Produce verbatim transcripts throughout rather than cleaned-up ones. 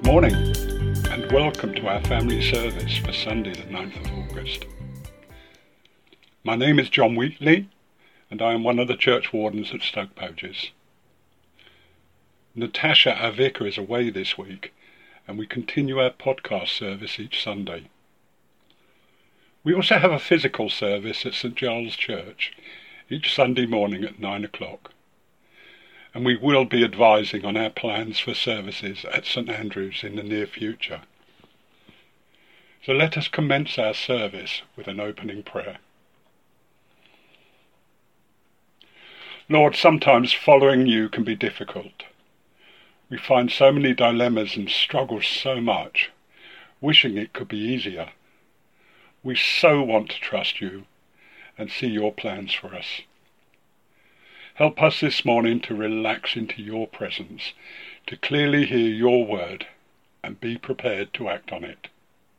morning and welcome to our family service for Sunday the ninth of August. My name is John Wheatley and I am one of the church wardens at Stoke Poges. Natasha, our vicar, is away this week and we continue our podcast service each Sunday. We also have a physical service at St Giles Church each Sunday morning at nine o'clock. And we will be advising on our plans for services at St Andrew's in the near future. So let us commence our service with an opening prayer. Lord, sometimes following you can be difficult. We find so many dilemmas and struggle so much, wishing it could be easier. We so want to trust you and see your plans for us. Help us this morning to relax into your presence, to clearly hear your word and be prepared to act on it.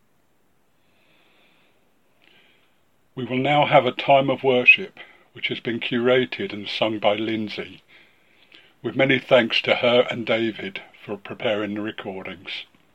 We will now have a time of worship which has been curated and sung by Lindsay, with many thanks to her and David for preparing the recordings.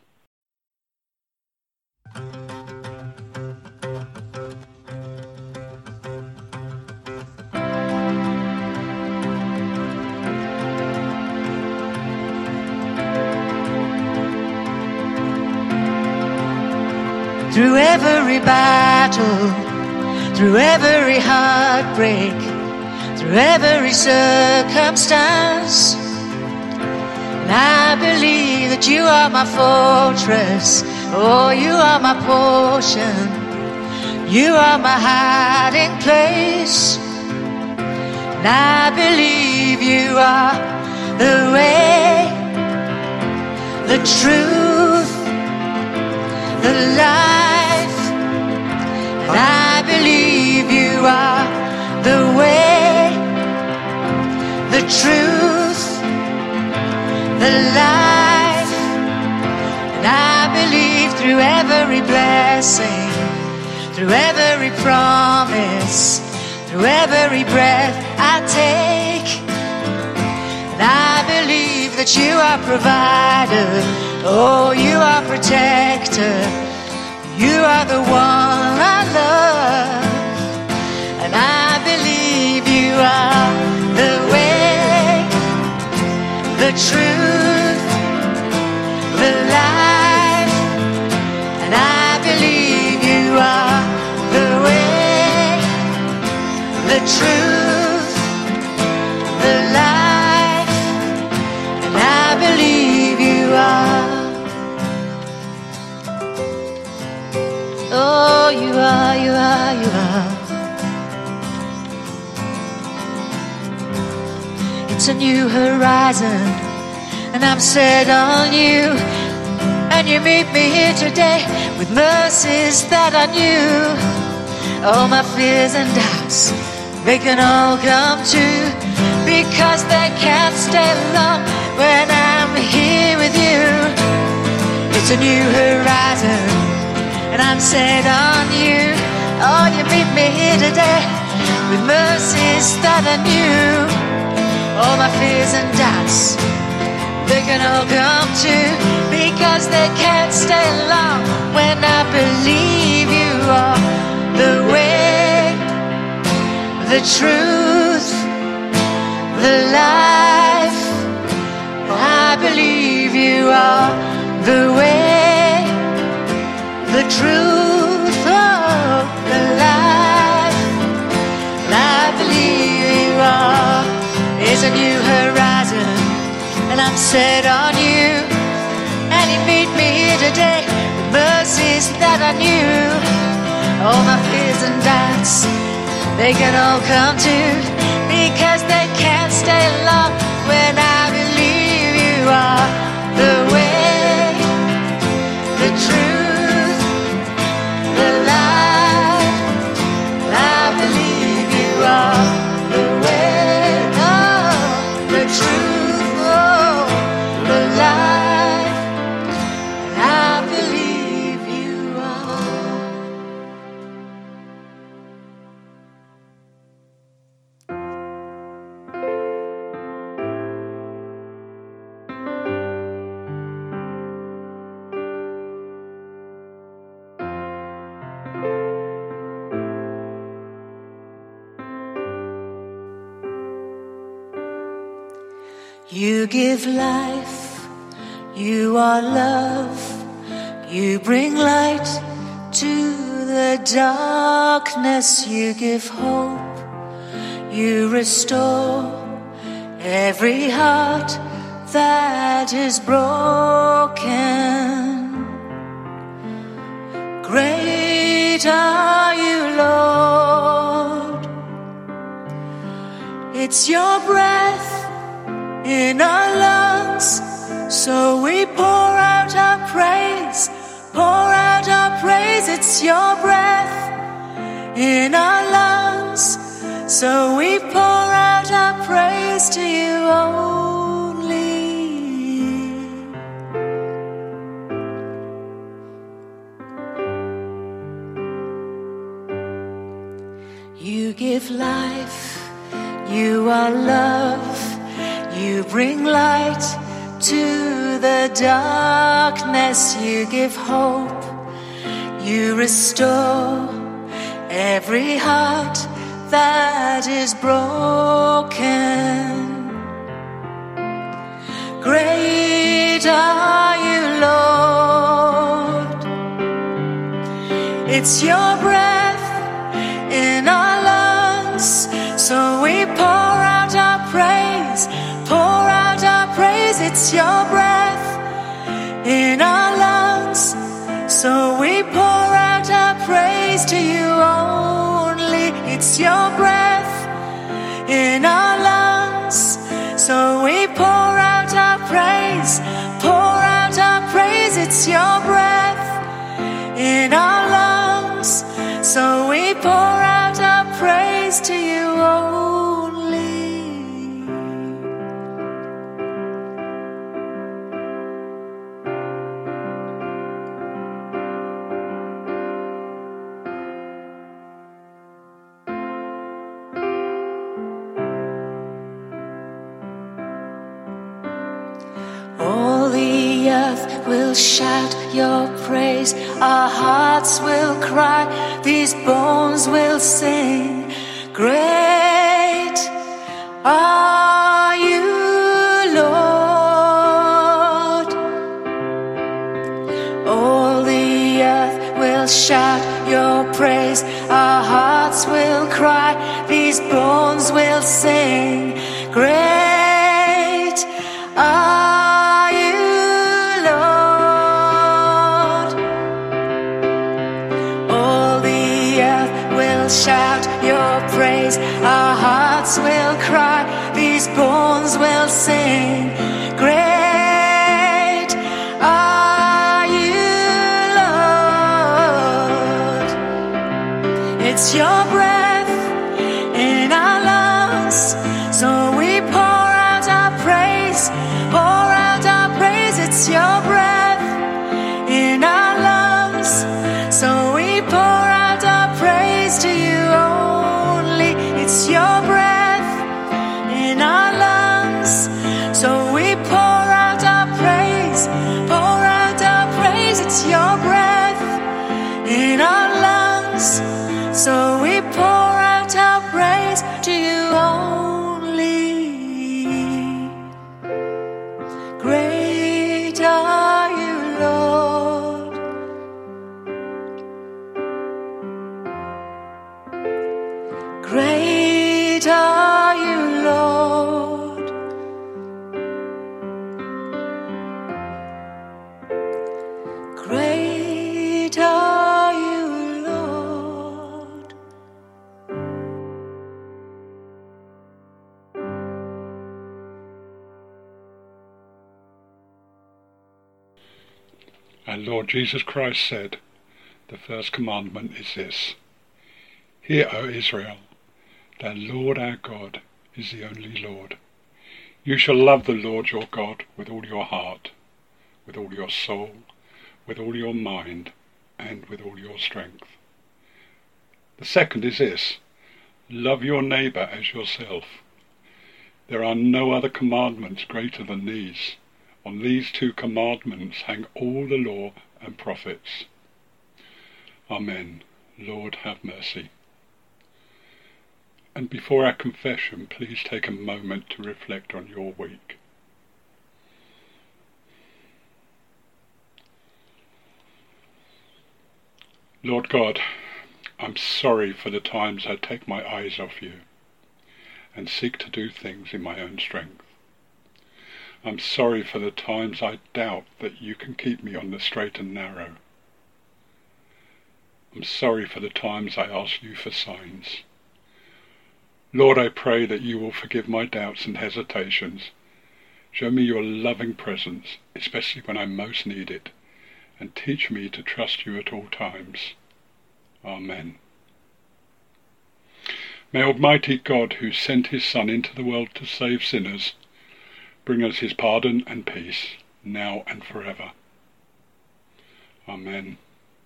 Through every battle, through every heartbreak, through every circumstance, and I believe that you are my fortress, oh, you are my portion, you are my hiding place, and I believe you are the way, the truth, the life, and I believe you are the way, the truth, the life, and I believe through every blessing, through every promise, through every breath I take, and I believe that you are provider, oh, you are protector, you are the one I love, and I believe you are the way, the truth, the life, and I believe you are the way, the truth, the life, and I believe you are. Oh, you are, you are, you are. It's a new horizon, and I'm set on you. And you meet me here today with mercies that I knew. All my fears and doubts, they can all come true, because they can't stay long when I'm here with you. It's a new horizon, and I'm set on you. Oh, you meet me here today with mercies that I knew. All my fears and doubts, they can all come true, because they can't stay long when I believe you are the way, the truth, the life. I believe you are the way, the truth, oh, the life, and I believe you are. It's a new horizon, and I'm set on you, and you meet me here today with mercies that I knew. All my fears and doubts, they can all come true, because they can't stay long when I believe you are the way, the truth, the life. I believe you are the way, oh, the truth, oh, the life. I believe you are. You give life, you are love, you bring light to the darkness, you give hope, you restore every heart that is broken. Great are you, Lord. It's your breath in our lungs, so we pour out our praise, pour out our praise. It's your breath in our lungs, so we pour out our praise to you only. You give life, you are love, you bring light to the darkness, you give hope, you restore every heart that is broken. Great are you, Lord. It's your breath in our lungs, so we pour out our praise, pour out our praise. It's your breath in our lungs, so we pour out our praise to you only. It's your breath in our lungs, so we pour out our praise, pour out our praise. It's your breath in our lungs, so we pour out our praise to you only. All the earth will shout your praise, our hearts will cry, these bones will sing. Great are you, Lord. All the earth will shout your praise, our hearts will cry, these bones will sing. Great are you, Lord. All the earth will shout your praise, our hearts will cry, these bones will sing. Great are you, Lord. It's your breath in our lungs, so we pour out our praise, pour out our praise. It's your breath in our lungs, so we pour out our praise to you only. It's your breath in our lungs, so we pour out our praise, pour out our praise. It's your breath in our lungs, so we pour out our praise to you only. Great are you, Lord. Great are you, Lord. Great are you, Lord. And Lord Jesus Christ said, the first commandment is this: Hear, O Israel, that Lord our God is the only Lord. You shall love the Lord your God with all your heart, with all your soul, with all your mind, and with all your strength. The second is this: love your neighbour as yourself. There are no other commandments greater than these. On these two commandments hang all the law and prophets. Amen. Lord, have mercy. And before our confession, please take a moment to reflect on your week. Lord God, I'm sorry for the times I take my eyes off you and seek to do things in my own strength. I'm sorry for the times I doubt that you can keep me on the straight and narrow. I'm sorry for the times I ask you for signs. Lord, I pray that you will forgive my doubts and hesitations. Show me your loving presence, especially when I most need it, and teach me to trust you at all times. Amen. May Almighty God, who sent his Son into the world to save sinners, bring us his pardon and peace, now and forever. Amen.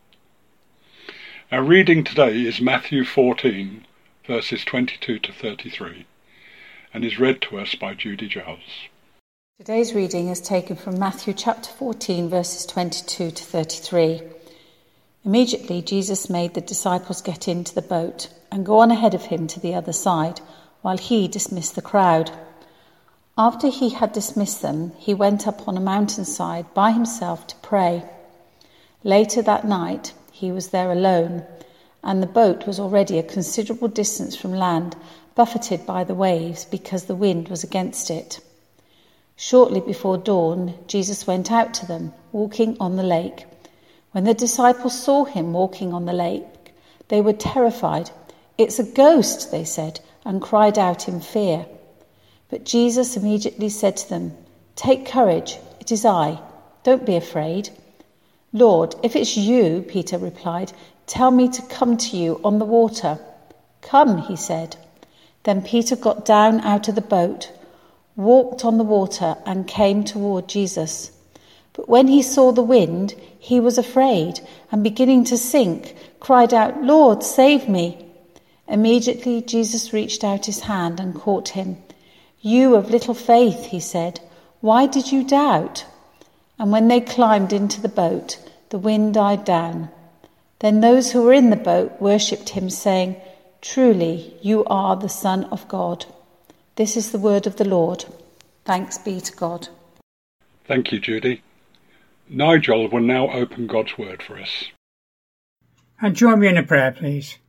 Our reading today is Matthew fourteen, verses twenty-two to thirty-three, and is read to us by Judy Giles. Today's reading is taken from Matthew chapter fourteen, verses twenty-two to thirty-three. Immediately Jesus made the disciples get into the boat and go on ahead of him to the other side, while he dismissed the crowd. After he had dismissed them, he went up on a mountainside by himself to pray. Later that night he was there alone, and the boat was already a considerable distance from land, buffeted by the waves because the wind was against it. Shortly before dawn, Jesus went out to them, walking on the lake. When the disciples saw him walking on the lake, they were terrified. "It's a ghost," they said, and cried out in fear. But Jesus immediately said to them, "Take courage, it is I. Don't be afraid." "Lord, if it's you," Peter replied, "tell me to come to you on the water." "Come," he said. Then Peter got down out of the boat, walked on the water, and came toward Jesus. But when he saw the wind, he was afraid, and beginning to sink, cried out, "Lord, save me." Immediately Jesus reached out his hand and caught him. "You of little faith," he said, "why did you doubt?" And when they climbed into the boat, the wind died down. Then those who were in the boat worshipped him, saying, "Truly, you are the Son of God." This is the word of the Lord. Thanks be to God. Thank you, Judy. Nigel will now open God's word for us. And join me in a prayer, please.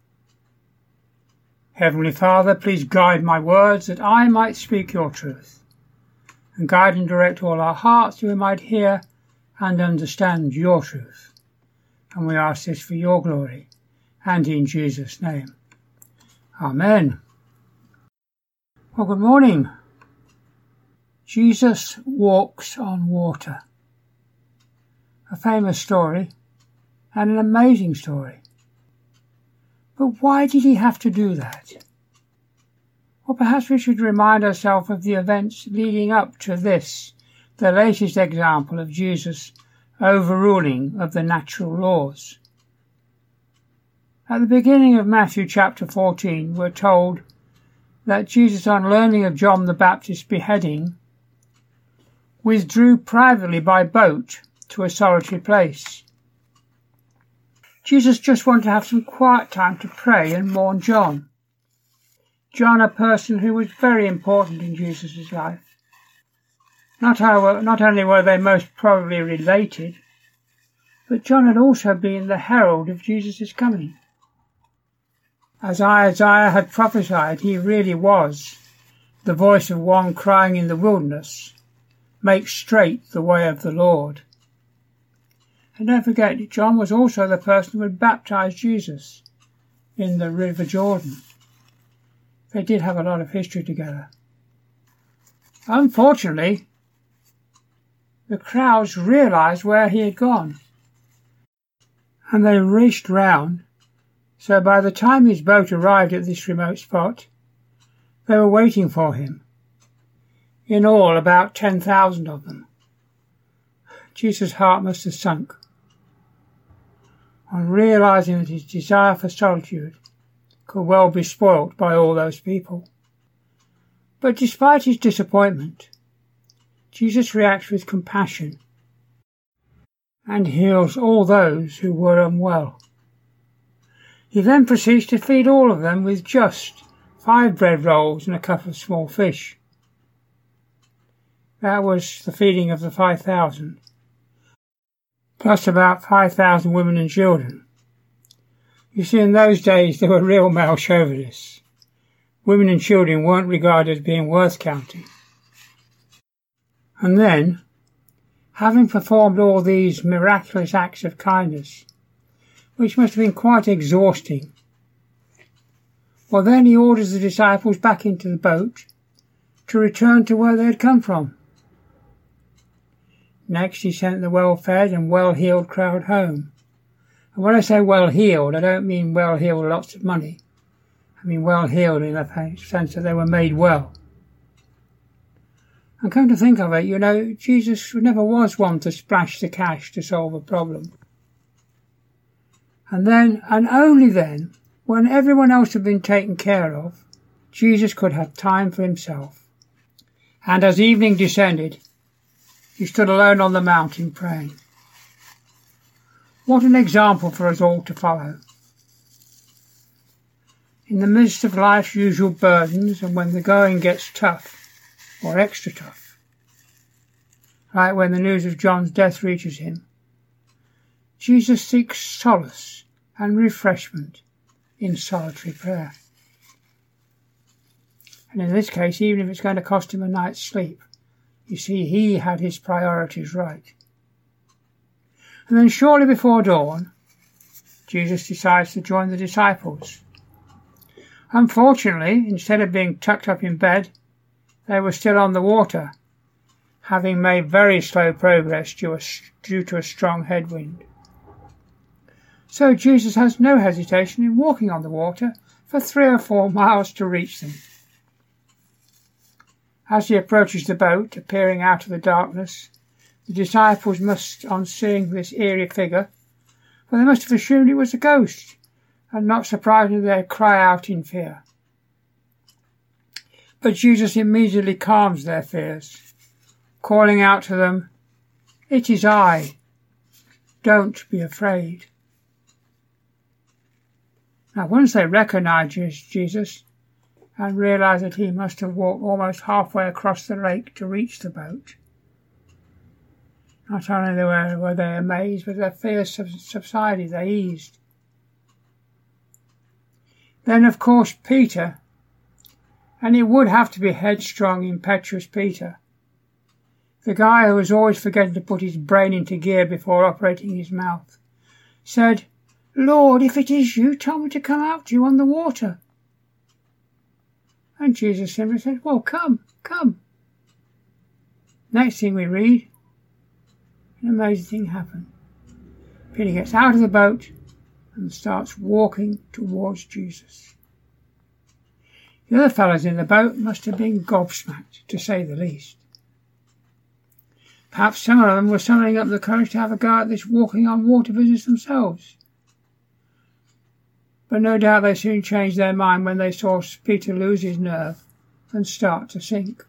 Heavenly Father, please guide my words that I might speak your truth, and guide and direct all our hearts that we might hear and understand your truth. And we ask this for your glory, and in Jesus' name. Amen. Well, good morning. Jesus walks on water. A famous story, and an amazing story. But why did he have to do that? Well, perhaps we should remind ourselves of the events leading up to this, the latest example of Jesus' overruling of the natural laws. At the beginning of Matthew chapter fourteen, we're told that Jesus, on learning of John the Baptist's beheading, withdrew privately by boat to a solitary place. Jesus just wanted to have some quiet time to pray and mourn John. John, a person who was very important in Jesus' life. Not, how, not only were they most probably related, but John had also been the herald of Jesus' coming. As Isaiah had prophesied, he really was the voice of one crying in the wilderness, "Make straight the way of the Lord." And don't forget, John was also the person who had baptized Jesus in the River Jordan. They did have a lot of history together. Unfortunately, the crowds realized where he had gone, and they raced round, so by the time his boat arrived at this remote spot, they were waiting for him. In all, about ten thousand of them. Jesus' heart must have sunk on realizing that his desire for solitude could well be spoilt by all those people. But despite his disappointment, Jesus reacts with compassion and heals all those who were unwell. He then proceeds to feed all of them with just five bread rolls and a couple of small fish. That was the feeding of the five thousand, plus about five thousand women and children. You see, in those days there were real male chauvinists. Women and children weren't regarded as being worth counting. And then, having performed all these miraculous acts of kindness, which must have been quite exhausting, well then he orders the disciples back into the boat to return to where they had come from. Next he sent the well-fed and well-heeled crowd home. And when I say well-heeled, I don't mean well-heeled with lots of money. I mean well-heeled in the sense that they were made well. And come to think of it, you know, Jesus never was one to splash the cash to solve a problem. And then, and only then, when everyone else had been taken care of, Jesus could have time for himself. And as evening descended, he stood alone on the mountain praying. What an example for us all to follow. In the midst of life's usual burdens, and when the going gets tough, or extra tough, like when the news of John's death reaches him, Jesus seeks solace and refreshment in solitary prayer. And in this case, even if it's going to cost him a night's sleep, you see, he had his priorities right. And then shortly before dawn, Jesus decides to join the disciples. Unfortunately, instead of being tucked up in bed, they were still on the water, having made very slow progress due, due to a strong headwind. So Jesus has no hesitation in walking on the water for three or four miles to reach them. As he approaches the boat, appearing out of the darkness, the disciples must, on seeing this eerie figure, well, they must have assumed it was a ghost, and not surprisingly they cry out in fear. But Jesus immediately calms their fears, calling out to them, "It is I, don't be afraid." Now once they recognise Jesus and realise that he must have walked almost halfway across the lake to reach the boat, not only were, were they amazed, but their fears subsided, they eased. Then of course Peter, and it would have to be headstrong, impetuous Peter, the guy who was always forgetting to put his brain into gear before operating his mouth, said, "Lord, if it is you, tell me to come out to you on the water." And Jesus simply said, "Well, come, come." Next thing we read, an amazing thing happened. Peter gets out of the boat and starts walking towards Jesus. The other fellows in the boat must have been gobsmacked, to say the least. Perhaps some of them were summoning up the courage to have a go at this walking on water business themselves. But no doubt they soon changed their mind when they saw Peter lose his nerve and start to sink.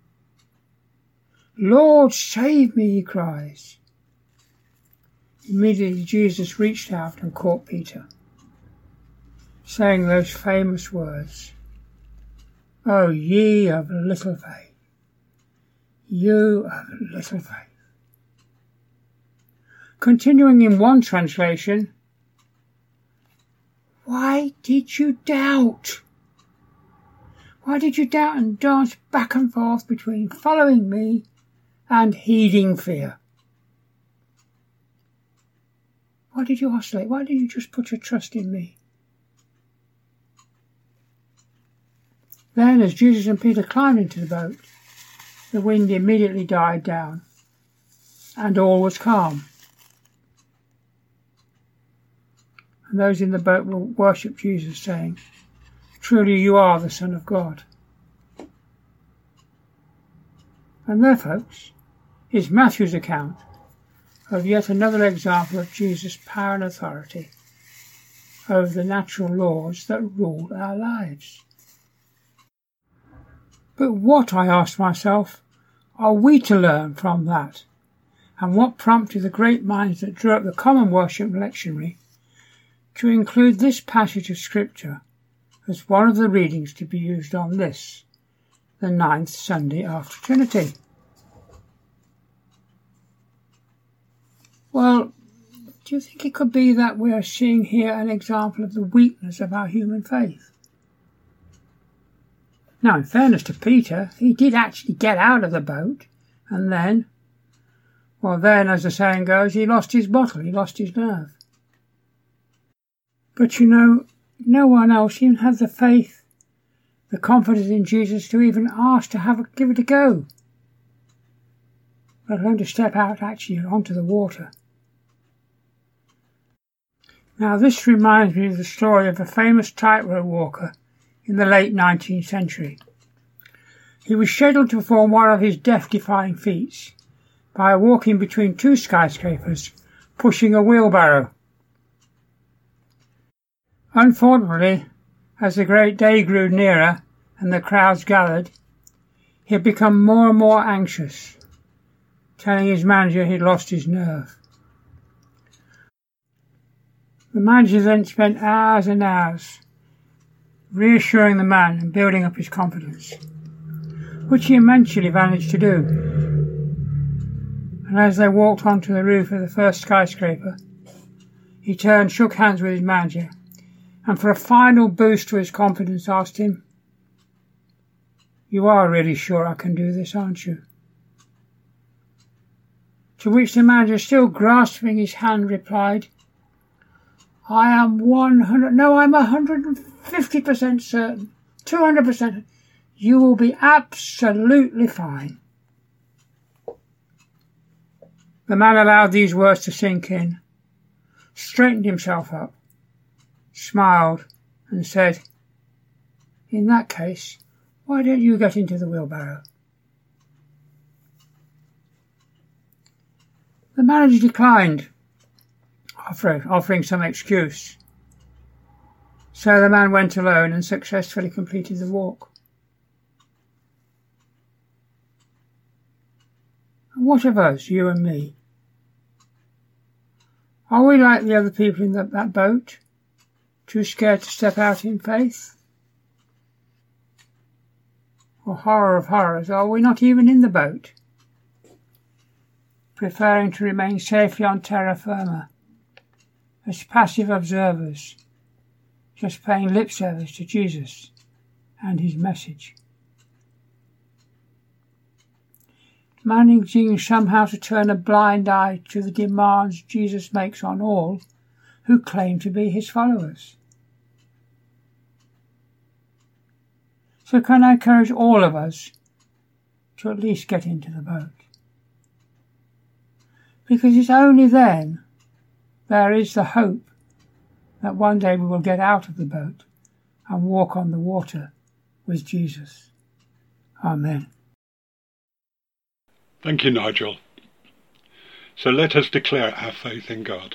"Lord, save me," he cries. Immediately Jesus reached out and caught Peter, saying those famous words, "O ye of little faith, you of little faith." Continuing in one translation, "Why did you doubt? Why did you doubt and dance back and forth between following me and heeding fear? Why did you oscillate? Why didn't you just put your trust in me?" Then, as Jesus and Peter climbed into the boat, the wind immediately died down, and all was calm. And those in the boat will worship Jesus, saying, "Truly you are the Son of God." And there, folks, is Matthew's account of yet another example of Jesus' power and authority over the natural laws that rule our lives. But what, I asked myself, are we to learn from that? And what prompted the great minds that drew up the Common Worship Lectionary to include this passage of Scripture as one of the readings to be used on this, the ninth Sunday after Trinity? Well, Do you think it could be that we are seeing here an example of the weakness of our human faith? Now, in fairness to Peter, he did actually get out of the boat, and then, well then, as the saying goes, he lost his bottle, he lost his nerve. But you know, no one else even had the faith, the confidence in Jesus to even ask to have a, give it a go, let alone to step out actually onto the water. Now this reminds me of the story of a famous tightrope walker in the late nineteenth century. He was scheduled to perform one of his death-defying feats by walking between two skyscrapers, pushing a wheelbarrow. Unfortunately, as the great day grew nearer and the crowds gathered, he had become more and more anxious, telling his manager he'd lost his nerve. The manager then spent hours and hours reassuring the man and building up his confidence, which he eventually managed to do. And as they walked onto the roof of the first skyscraper, he turned, shook hands with his manager, and for a final boost to his confidence asked him, "You are really sure I can do this, aren't you?" To which the manager, still grasping his hand, replied, "I am one hundred, no, I'm one hundred fifty percent certain, two hundred percent, you will be absolutely fine." The man allowed these words to sink in, straightened himself up, smiled and said, "In that case, why don't you get into the wheelbarrow?" The manager declined, offering, offering some excuse. So the man went alone and successfully completed the walk. And what of us, you and me? Are we like the other people in the, that boat, too scared to step out in faith? Or horror of horrors, are we not even in the boat, preferring to remain safely on terra firma, as passive observers, just paying lip service to Jesus and his message, managing somehow to turn a blind eye to the demands Jesus makes on all who claim to be his followers? So can I encourage all of us to at least get into the boat? Because it's only then there is the hope that one day we will get out of the boat and walk on the water with Jesus. Amen. Thank you, Nigel. So let us declare our faith in God.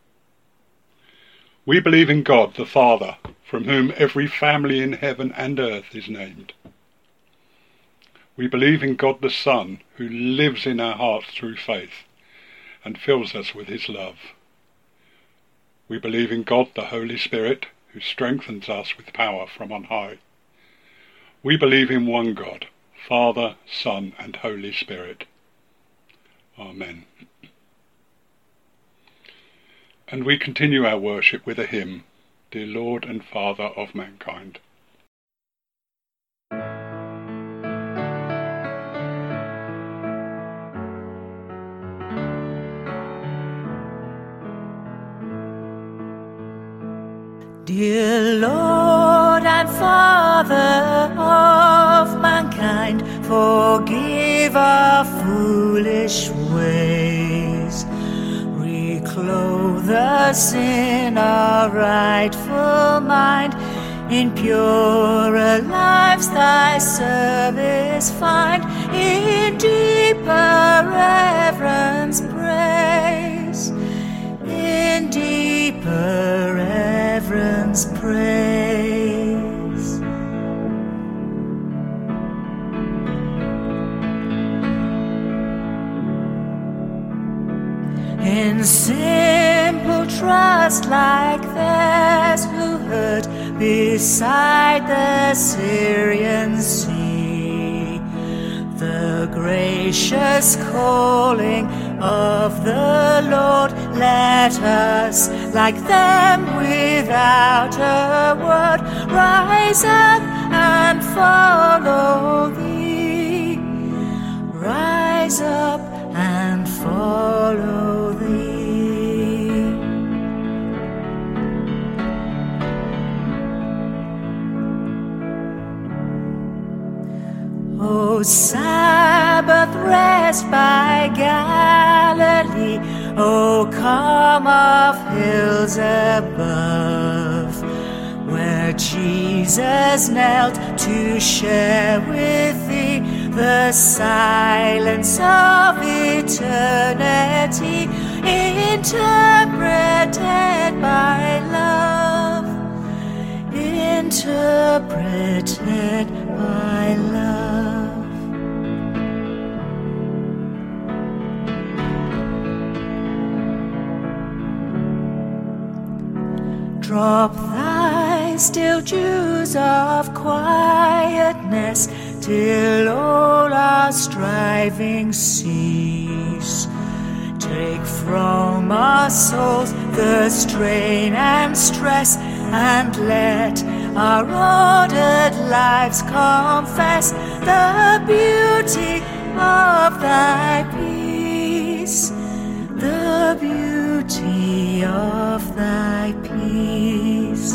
We believe in God the Father, from whom every family in heaven and earth is named. We believe in God the Son, who lives in our hearts through faith and fills us with his love. We believe in God the Holy Spirit, who strengthens us with power from on high. We believe in one God, Father, Son, and Holy Spirit. Amen. And we continue our worship with a hymn, Dear Lord and Father of Mankind. Dear Lord and Father of mankind, forgive our foolish ways. Reclothe us in our rightful mind. In purer lives thy service find. In deeper reverence praise. In deeper reverence praise. In simple trust like theirs who heard beside the Syrian sea, the gracious calling of the Lord. Let us, like them without a word, rise up and follow thee. Rise up and follow thee. O Sabbath rest by Galilee, O calm of hills above, where Jesus knelt to share with thee the silence of eternity, interpreted by love, interpreted by love. Drop thy still dews of quietness, till all our striving cease. Take from our souls the strain and stress, and let our ordered lives confess the beauty of thy peace, the beauty of thy peace.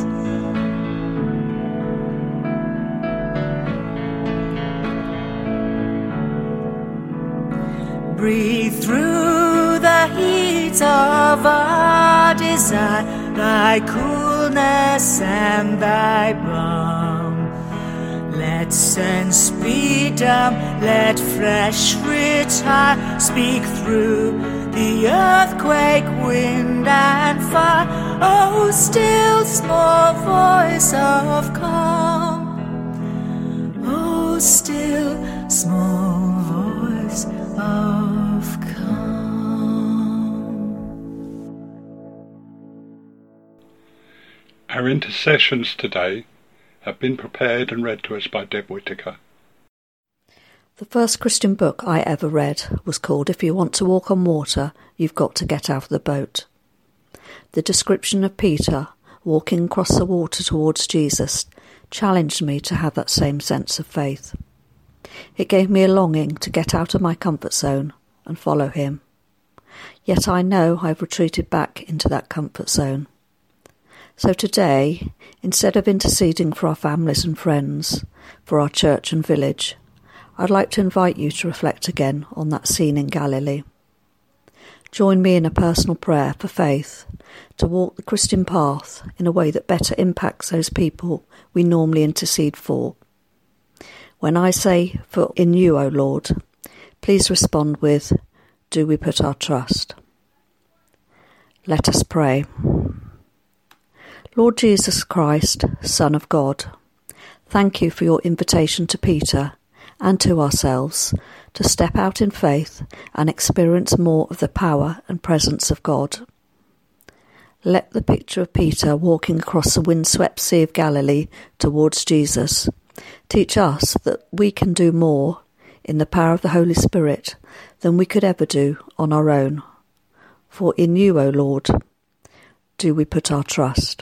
Breathe through the heat of our desire thy coolness and thy balm. Let sense be dumb, let flesh retire. Speak through the earthquake, wind and fire. Oh, still small voice of calm. Oh, still small voice of calm. Our intercessions today have been prepared and read to us by Deb Whittaker. The first Christian book I ever read was called If You Want to Walk on Water, You've Got to Get Out of the Boat. The description of Peter walking across the water towards Jesus challenged me to have that same sense of faith. It gave me a longing to get out of my comfort zone and follow him. Yet I know I've retreated back into that comfort zone. So today, instead of interceding for our families and friends, for our church and village, I'd like to invite you to reflect again on that scene in Galilee. Join me in a personal prayer for faith to walk the Christian path in a way that better impacts those people we normally intercede for. When I say, "For in you, O Lord," please respond with, "Do we put our trust?" Let us pray. Lord Jesus Christ, Son of God, thank you for your invitation to Peter and to ourselves to step out in faith and experience more of the power and presence of God. Let the picture of Peter walking across the windswept Sea of Galilee towards Jesus teach us that we can do more in the power of the Holy Spirit than we could ever do on our own. For in you, O Lord, do we put our trust.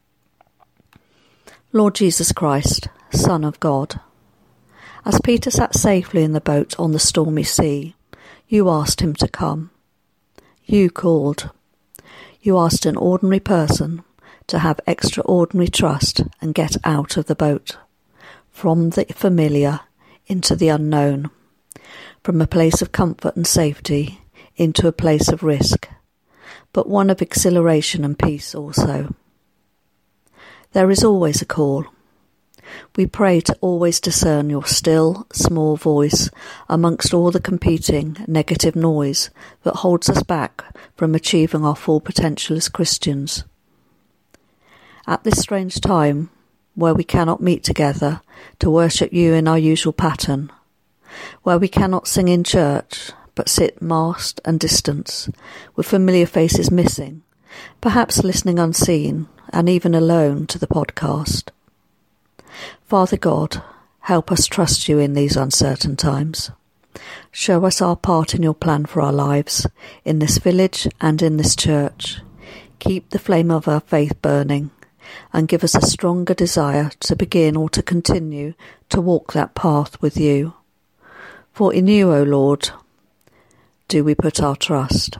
Lord Jesus Christ, Son of God, as Peter sat safely in the boat on the stormy sea, you asked him to come. You called. You asked an ordinary person to have extraordinary trust and get out of the boat, from the familiar into the unknown, from a place of comfort and safety into a place of risk, but one of exhilaration and peace also. There is always a call. We pray to always discern your still, small voice amongst all the competing negative noise that holds us back from achieving our full potential as Christians. At this strange time, where we cannot meet together to worship you in our usual pattern, where we cannot sing in church but sit masked and distant, with familiar faces missing, perhaps listening unseen and even alone to the podcast. Father God, help us trust you in these uncertain times. Show us our part in your plan for our lives, in this village and in this church. Keep the flame of our faith burning, and give us a stronger desire to begin or to continue to walk that path with you. For in you, O Lord, do we put our trust.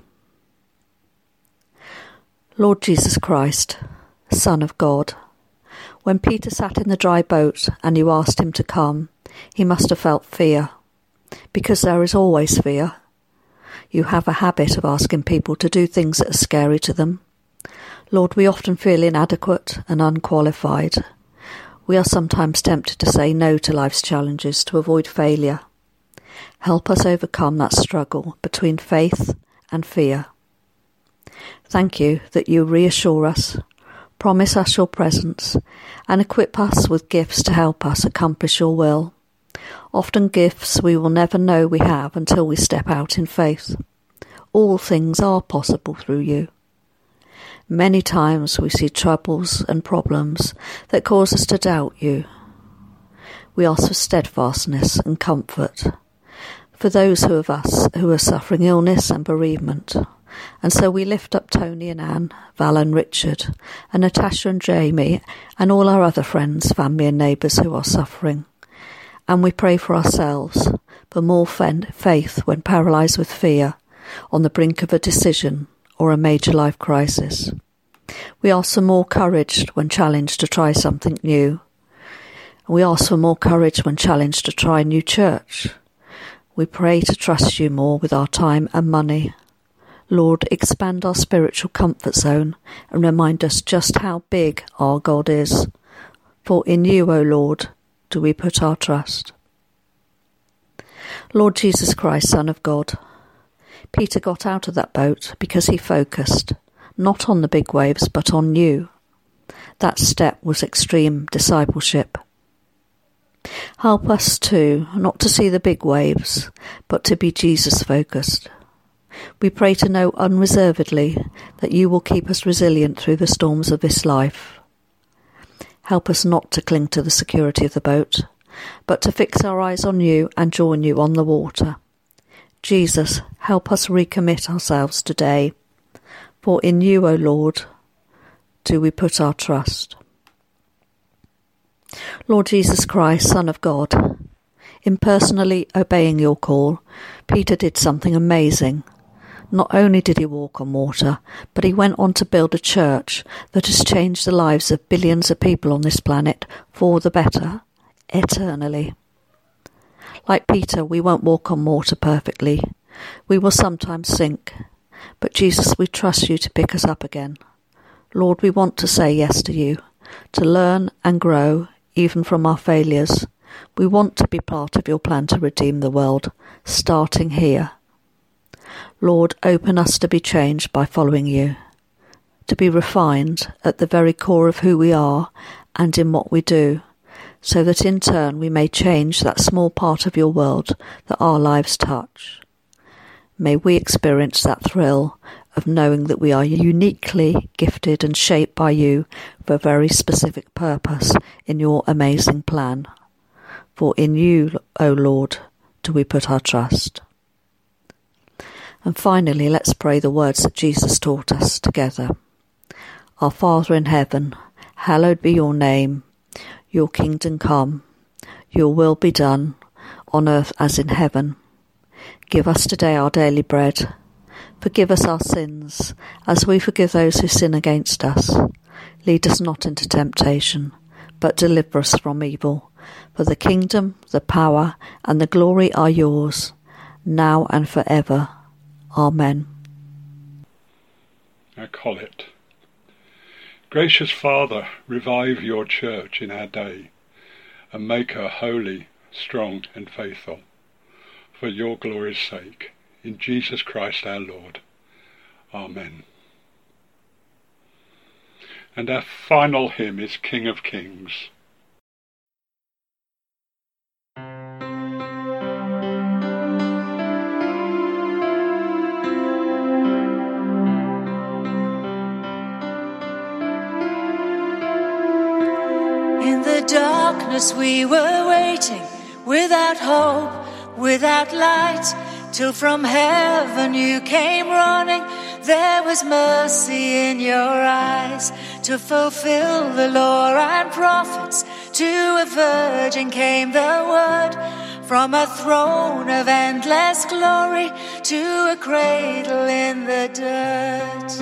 Lord Jesus Christ, Son of God, when Peter sat in the dry boat and you asked him to come, he must have felt fear, because there is always fear. You have a habit of asking people to do things that are scary to them. Lord, we often feel inadequate and unqualified. We are sometimes tempted to say no to life's challenges to avoid failure. Help us overcome that struggle between faith and fear. Thank you that you reassure us, promise us your presence, and equip us with gifts to help us accomplish your will. Often gifts we will never know we have until we step out in faith. All things are possible through you. Many times we see troubles and problems that cause us to doubt you. We ask for steadfastness and comfort for those of us who are suffering illness and bereavement. And so we lift up Tony and Anne, Val and Richard, and Natasha and Jamie, and all our other friends, family and neighbours who are suffering. And we pray for ourselves, for more faith when paralysed with fear, on the brink of a decision or a major life crisis. We ask for more courage when challenged to try something new. We ask for more courage when challenged to try a new church. We pray to trust you more with our time and money. Lord, expand our spiritual comfort zone and remind us just how big our God is. For in you, O Lord, do we put our trust. Lord Jesus Christ, Son of God, Peter got out of that boat because he focused, not on the big waves, but on you. That step was extreme discipleship. Help us too, not to see the big waves, but to be Jesus-focused. We pray to know unreservedly that you will keep us resilient through the storms of this life. Help us not to cling to the security of the boat, but to fix our eyes on you and join you on the water. Jesus, help us recommit ourselves today, for in you, O Lord, do we put our trust. Lord Jesus Christ, Son of God, in personally obeying your call, Peter did something amazing. Not only did he walk on water, but he went on to build a church that has changed the lives of billions of people on this planet for the better, eternally. Like Peter, we won't walk on water perfectly. We will sometimes sink. But Jesus, we trust you to pick us up again. Lord, we want to say yes to you, to learn and grow, even from our failures. We want to be part of your plan to redeem the world, starting here. Lord, open us to be changed by following you, to be refined at the very core of who we are and in what we do, so that in turn we may change that small part of your world that our lives touch. May we experience that thrill of knowing that we are uniquely gifted and shaped by you for a very specific purpose in your amazing plan. For in you, O Lord, do we put our trust. And finally, let's pray the words that Jesus taught us together. Our Father in heaven, hallowed be your name. Your kingdom come. Your will be done, on earth as in heaven. Give us today our daily bread. Forgive us our sins, as we forgive those who sin against us. Lead us not into temptation, but deliver us from evil. For the kingdom, the power, and the glory are yours, now and forever. Amen. I call it. Gracious Father, revive your church in our day, and make her holy, strong, and faithful, for your glory's sake, in Jesus Christ our Lord. Amen. And our final hymn is King of Kings. In the darkness we were waiting, without hope, without light, till from heaven you came running. There was mercy in your eyes to fulfill the law and prophets. To a virgin came the word, from a throne of endless glory to a cradle in the dirt.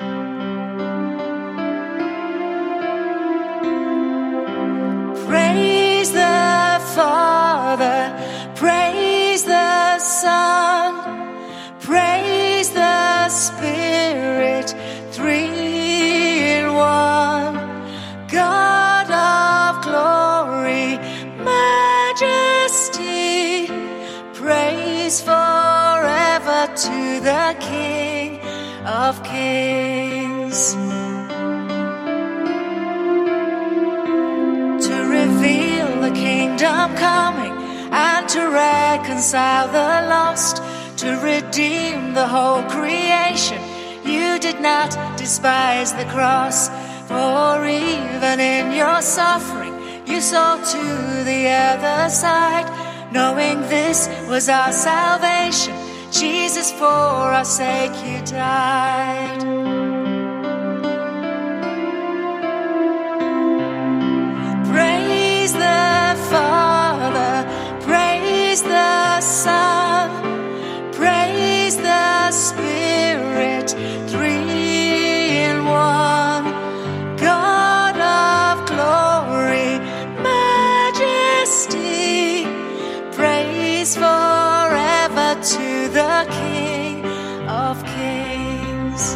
Praise the Father, praise the Son, praise the Spirit, three in one. God of glory, majesty, praise forever to the King of kings. To reveal the kingdom coming and to reconcile the lost, to redeem the whole creation, you did not despise the cross. For even in your suffering, you saw to the other side, knowing this was our salvation. Jesus, for our sake you died. Praise the Father, praise the Son, praise the Spirit, three in one. God of glory, majesty, praise forever to the King of kings.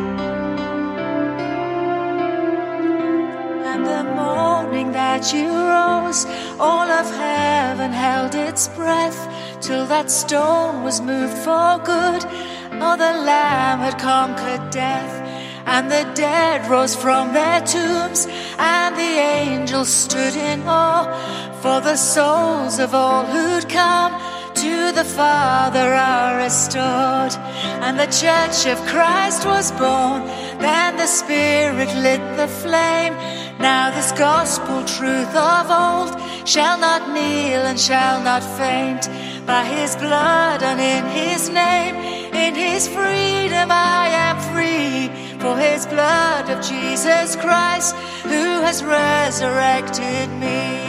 And the morning that you rose, all of heaven held its breath, till that stone was moved for good. Oh, the Lamb had conquered death, and the dead rose from their tombs, and the angels stood in awe, for the souls of all who'd come to the Father are restored. And the Church of Christ was born, then the Spirit lit the flame. Now this gospel truth of old shall not kneel and shall not faint. By his blood and in his name, in his freedom I am free. For his blood of Jesus Christ, who has resurrected me.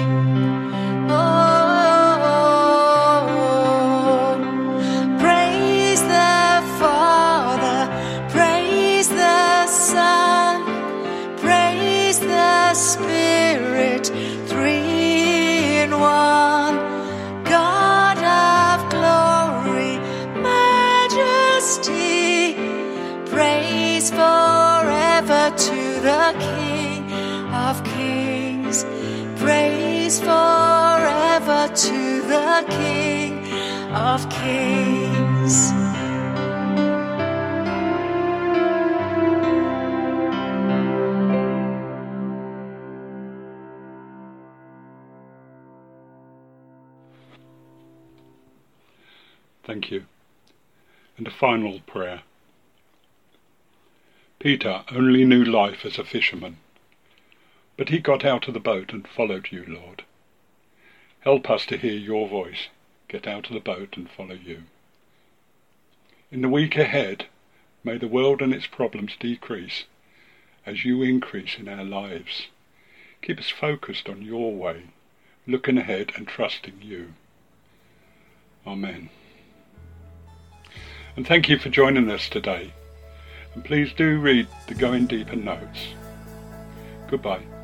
Oh, praise the Father, praise the Son, praise the Spirit, three in one. God of glory, majesty, praise forever to the King of kings. Praise forever to the King of kings. Thank you. And a final prayer. Peter only knew life as a fisherman, but he got out of the boat and followed you, Lord. Help us to hear your voice, get out of the boat and follow you. In the week ahead, may the world and its problems decrease as you increase in our lives. Keep us focused on your way, looking ahead and trusting you. Amen. And thank you for joining us today. And please do read the Going Deeper notes. Goodbye.